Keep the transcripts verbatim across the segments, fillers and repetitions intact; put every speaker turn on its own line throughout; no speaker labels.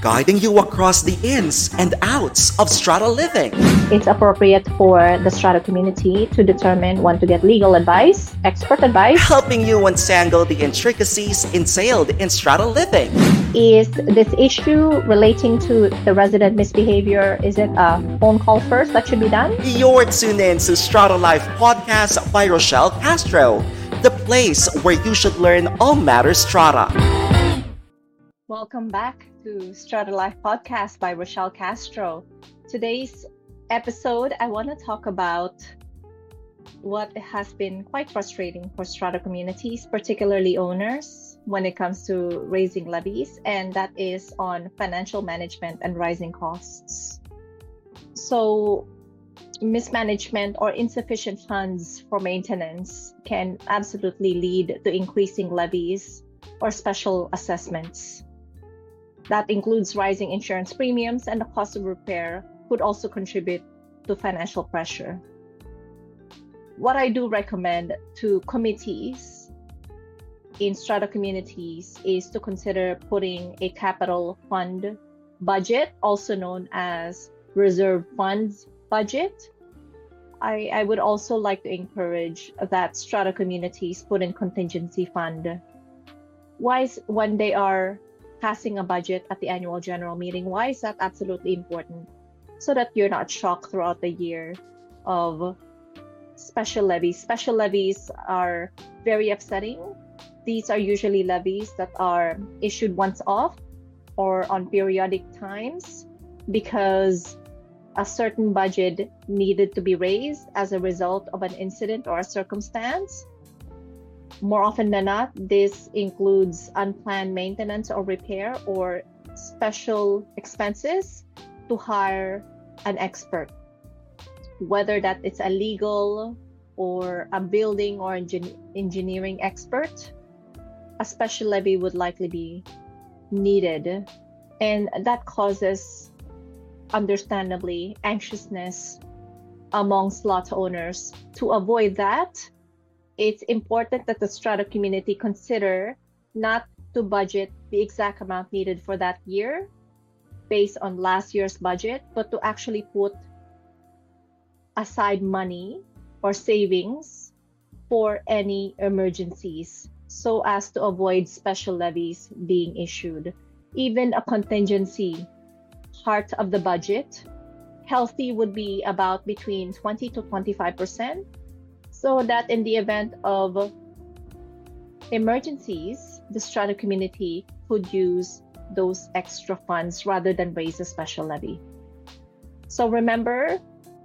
guiding you across the ins and outs of strata living.
It's appropriate for the strata community to determine when to get legal advice, expert advice.
Helping you untangle the intricacies entailed in strata living.
Is this issue relating to the resident misbehavior? Is it a phone call first that should be done?
You're tuned in to Strata Life Podcast by Rochelle Castro, the place where you should learn all matters strata.
Welcome back to Strata Life Podcast by Rochelle Castro. Today's episode, I want to talk about what has been quite frustrating for strata communities, particularly owners, when it comes to raising levies, and that is on financial management and rising costs. So, mismanagement or insufficient funds for maintenance can absolutely lead to increasing levies or special assessments. That includes rising insurance premiums, and the cost of repair could also contribute to financial pressure. What I do recommend to committees in strata communities is to consider putting a capital fund budget, also known as reserve funds budget. I, I would also like to encourage that strata communities put in contingency fund. Why is when they are passing a budget at the annual general meeting, why is that absolutely important? So that you're not shocked throughout the year of special levies. Special levies are very upsetting. These are usually levies that are issued once off or on periodic times because a certain budget needed to be raised as a result of an incident or a circumstance. More often than not, this includes unplanned maintenance or repair or special expenses to hire an expert, whether that it's a legal or a building or engin- engineering expert. A special levy would likely be needed, and that causes, understandably, anxiousness among slot owners. To avoid that, it's important that the strata community consider not to budget the exact amount needed for that year based on last year's budget, but to actually put aside money or savings for any emergencies so as to avoid special levies being issued. Even a contingency part of the budget, healthy, would be about between twenty to twenty-five percent, so that in the event of emergencies, the strata community could use those extra funds rather than raise a special levy. So remember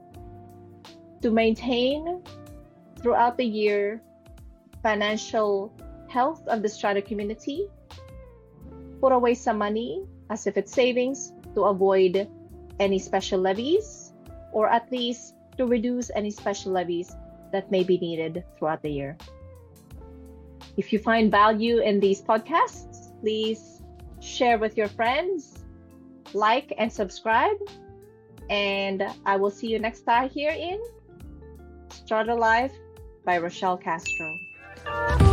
to maintain throughout the year financial health of the strata community. Put away some money as if it's savings to avoid any special levies, or at least to reduce any special levies that may be needed throughout the year. If you find value in these podcasts, please share with your friends, like and subscribe, and I will see you next time here in Strata Life by Rochelle Castro.